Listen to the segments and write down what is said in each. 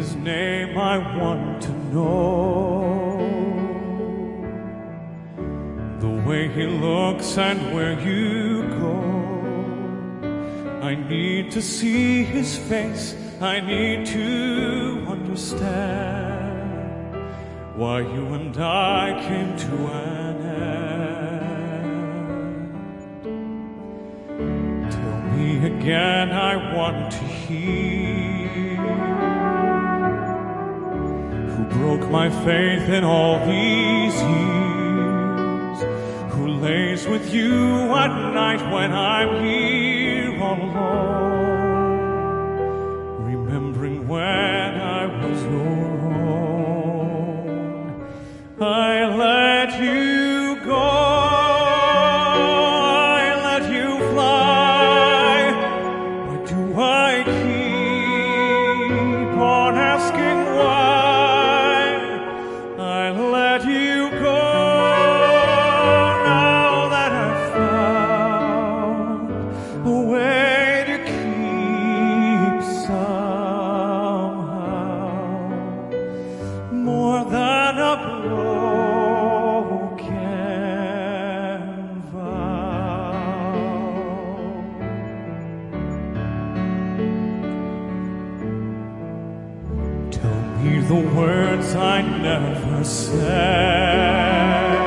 his name I want to know, the way he looks and where you go. I need to see his face, I need to understand why you and I came to an end. Tell me again, I want to hear, who broke my faith in all these years, who lays with you at night when I'm here all alone, remembering when I was your own. I let you go, I let you fly. Why do I keep on asking why? I let you go now that I've found a way to keep somehow more than a broken vow. Tell me the words I never said,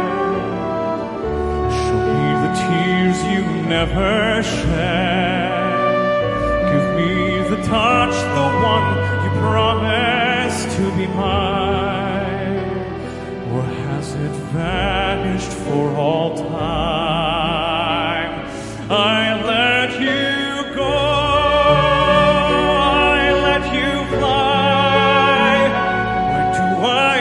show me the tears you never shed, give me the touch, the one you promised to be mine, or has it vanished for all time? I let you go, I let you fly. Why do I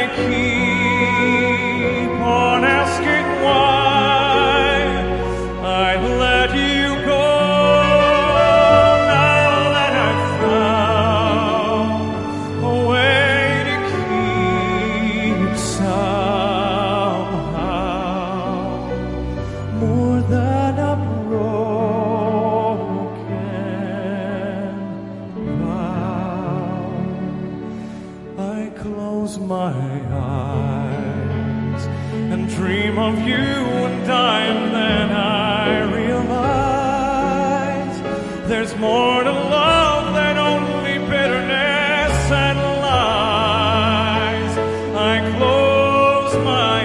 keep on asking why? I let you go now that I've found a way to keep somehow more than a broken vow. I close my eyes and dream of you and die, and then I realize there's more to love than only bitterness and lies. I close my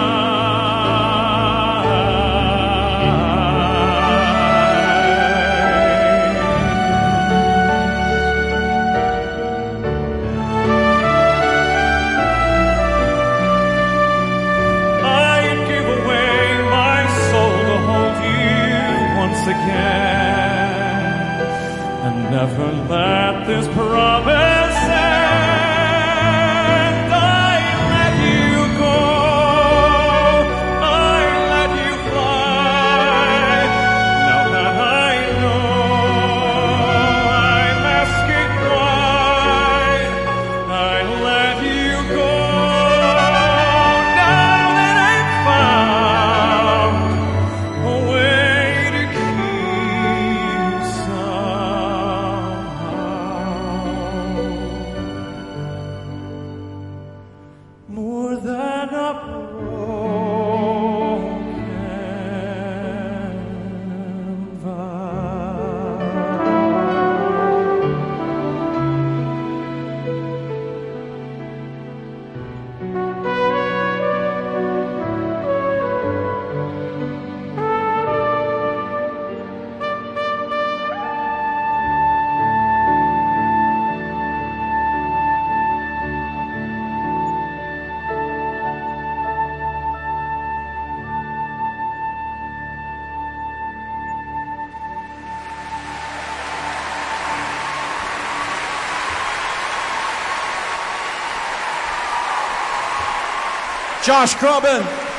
again, and never let this promise end. I let you go, I let you fly. Now that I know I'm asking why, I let you go now that I've found a way to keep somehow more than a broken vow. Josh Groban.